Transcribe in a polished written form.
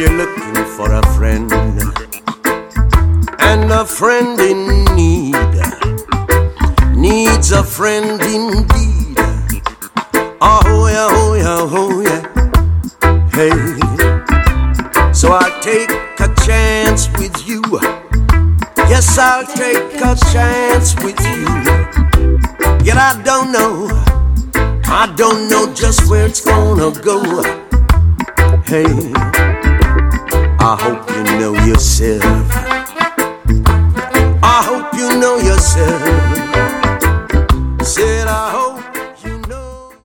you're looking for a friend, and a friend in need needs a friend indeed. Oh yeah, oh yeah, oh yeah. Hey, so I'll take a chance with you. Yes, I'll take a chance with you. Yet I don't know just where it's gonna go. Hey, I hope you know yourself. I hope you know yourself.